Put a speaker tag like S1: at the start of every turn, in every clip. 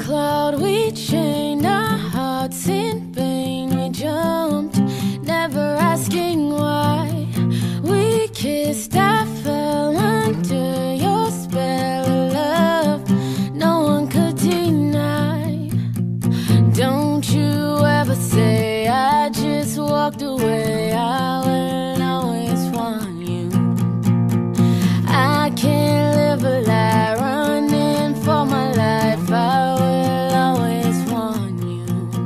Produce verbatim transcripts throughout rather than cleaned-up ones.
S1: cloud we chained our hearts in vain. We jumped, never asking why. We kissed, I fell under your spell of love no one could deny. Don't you ever say I just walked away. I will always want you. I can't live a lie running for my life. I will always want you.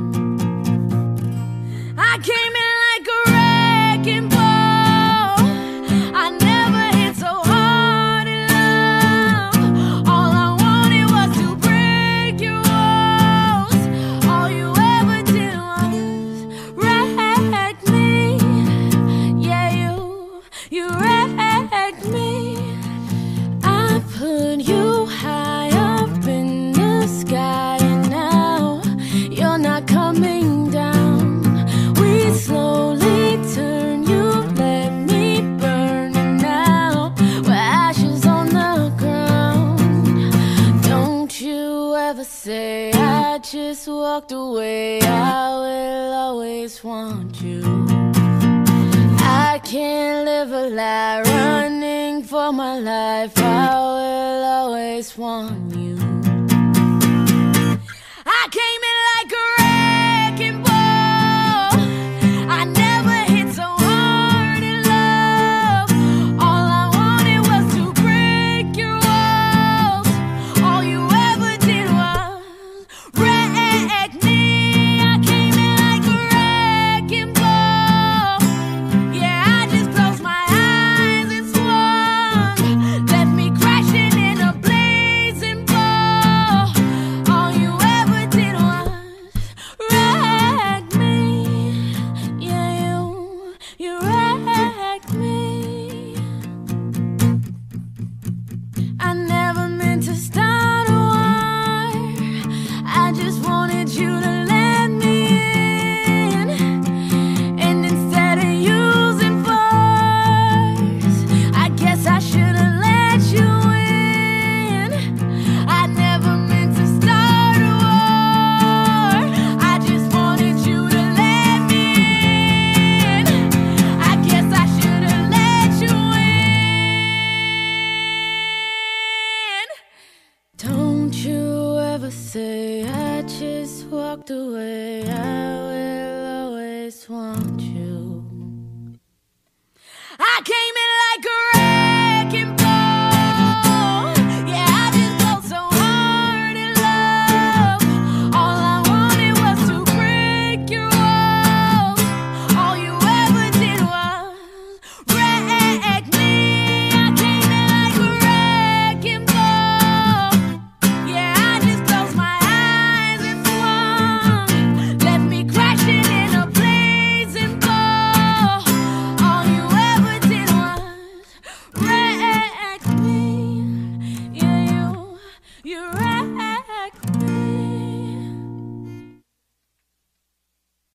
S1: I came in like a wrecking ball. I never hit so hard in love. All I wanted was to break your walls. All you ever did was wreck me. Yeah, you, you wrecked me. I put you high up in the sky, and now you're not coming down. We slowly turn, you let me burn, and now we're ashes on the ground. Don't you ever say I just walked away. I will always want you. I can't live a lie running for my life. I will always want you. I came in like a wrecking ball. I never hit so hard in love. All I wanted was to break your walls. All you ever did was wreck me. I came in like a wrecking ball. Yeah, I just closed my eyes and swung, left me crashing in a blazing ball. All you ever did was wreck me. Yeah, you, you wrecked me. I never meant to start a war. I just wanted you to let me in, and instead of using force, I guess I should have let you in. I never meant to start a war. I just wanted you to let me in. I guess I should have let you in. Don't you ever say I just walked away. I will always want you.